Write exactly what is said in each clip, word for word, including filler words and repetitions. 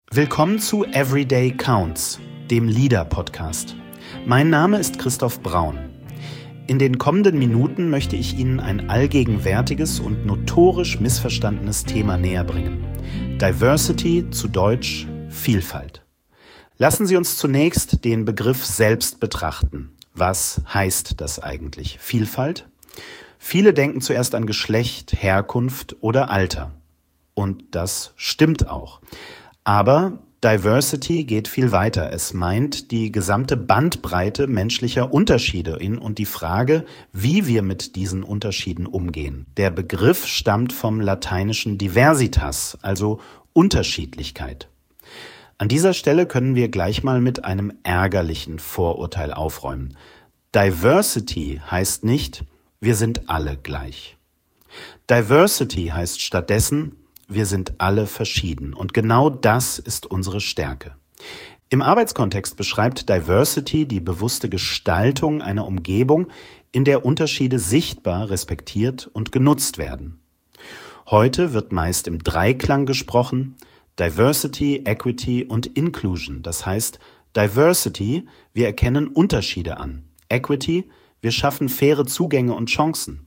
Willkommen zu Everyday Counts, dem Leader-Podcast. Mein Name ist Christoph Braun. In den kommenden Minuten möchte ich Ihnen ein allgegenwärtiges und notorisch missverstandenes Thema näherbringen. Diversity, zu Deutsch Vielfalt. Lassen Sie uns zunächst den Begriff selbst betrachten. Was heißt das eigentlich? Vielfalt? Viele denken zuerst an Geschlecht, Herkunft oder Alter. Und das stimmt auch. Aber Diversity geht viel weiter. Es meint die gesamte Bandbreite menschlicher Unterschiede in und die Frage, wie wir mit diesen Unterschieden umgehen. Der Begriff stammt vom lateinischen diversitas, also Unterschiedlichkeit. An dieser Stelle können wir gleich mal mit einem ärgerlichen Vorurteil aufräumen. Diversity heißt nicht, wir sind alle gleich. Diversity heißt stattdessen, wir sind alle verschieden. Und genau das ist unsere Stärke. Im Arbeitskontext beschreibt Diversity die bewusste Gestaltung einer Umgebung, in der Unterschiede sichtbar, respektiert und genutzt werden. Heute wird meist im Dreiklang gesprochen: Diversity, Equity und Inclusion. Das heißt, Diversity, wir erkennen Unterschiede an. Equity, wir schaffen faire Zugänge und Chancen.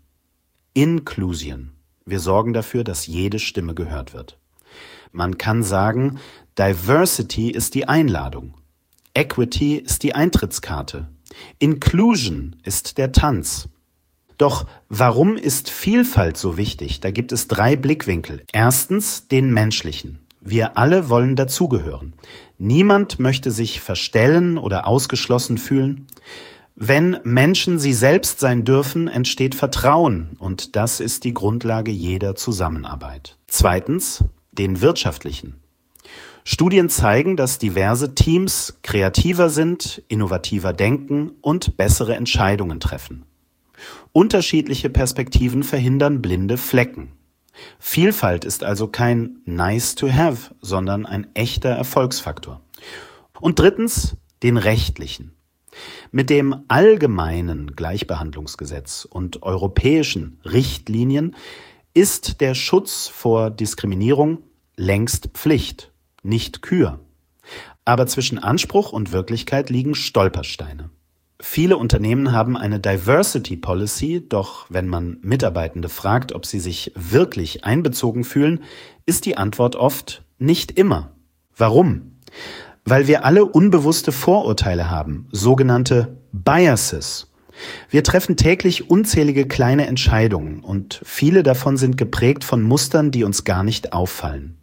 Inclusion, wir sorgen dafür, dass jede Stimme gehört wird. Man kann sagen, Diversity ist die Einladung. Equity ist die Eintrittskarte. Inclusion ist der Tanz. Doch warum ist Vielfalt so wichtig? Da gibt es drei Blickwinkel. Erstens den menschlichen. Wir alle wollen dazugehören. Niemand möchte sich verstellen oder ausgeschlossen fühlen. Wenn Menschen sie selbst sein dürfen, entsteht Vertrauen und das ist die Grundlage jeder Zusammenarbeit. Zweitens, den wirtschaftlichen. Studien zeigen, dass diverse Teams kreativer sind, innovativer denken und bessere Entscheidungen treffen. Unterschiedliche Perspektiven verhindern blinde Flecken. Vielfalt ist also kein nice to have, sondern ein echter Erfolgsfaktor. Und drittens, den rechtlichen. Mit dem allgemeinen Gleichbehandlungsgesetz und europäischen Richtlinien ist der Schutz vor Diskriminierung längst Pflicht, nicht Kür. Aber zwischen Anspruch und Wirklichkeit liegen Stolpersteine. Viele Unternehmen haben eine Diversity Policy, doch wenn man Mitarbeitende fragt, ob sie sich wirklich einbezogen fühlen, ist die Antwort oft nicht immer. Warum? Weil wir alle unbewusste Vorurteile haben, sogenannte Biases. Wir treffen täglich unzählige kleine Entscheidungen und viele davon sind geprägt von Mustern, die uns gar nicht auffallen.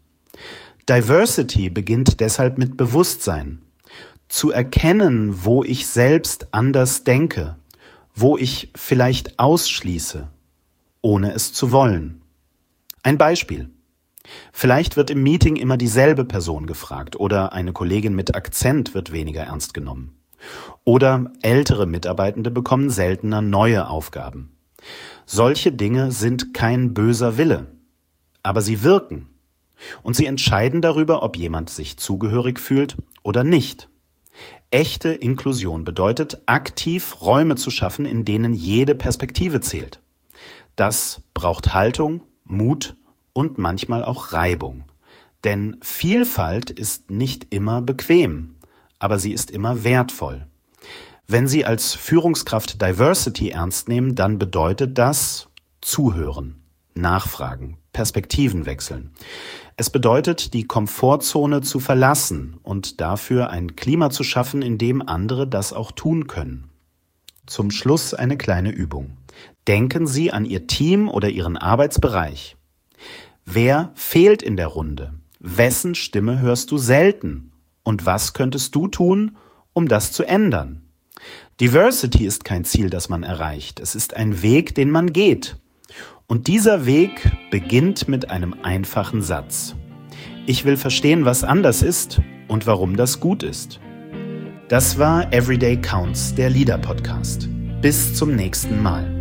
Diversity beginnt deshalb mit Bewusstsein. Zu erkennen, wo ich selbst anders denke, wo ich vielleicht ausschließe, ohne es zu wollen. Ein Beispiel. Vielleicht wird im Meeting immer dieselbe Person gefragt oder eine Kollegin mit Akzent wird weniger ernst genommen. Oder ältere Mitarbeitende bekommen seltener neue Aufgaben. Solche Dinge sind kein böser Wille, aber sie wirken. Und sie entscheiden darüber, ob jemand sich zugehörig fühlt oder nicht. Echte Inklusion bedeutet, aktiv Räume zu schaffen, in denen jede Perspektive zählt. Das braucht Haltung, Mut und manchmal auch Reibung. Denn Vielfalt ist nicht immer bequem, aber sie ist immer wertvoll. Wenn Sie als Führungskraft Diversity ernst nehmen, dann bedeutet das zuhören, nachfragen, Perspektiven wechseln. Es bedeutet, die Komfortzone zu verlassen und dafür ein Klima zu schaffen, in dem andere das auch tun können. Zum Schluss eine kleine Übung. Denken Sie an Ihr Team oder Ihren Arbeitsbereich. Wer fehlt in der Runde? Wessen Stimme hörst du selten? Und was könntest du tun, um das zu ändern? Diversity ist kein Ziel, das man erreicht. Es ist ein Weg, den man geht. Und dieser Weg beginnt mit einem einfachen Satz. Ich will verstehen, was anders ist und warum das gut ist. Das war Everyday Counts, der Leader-Podcast. Bis zum nächsten Mal.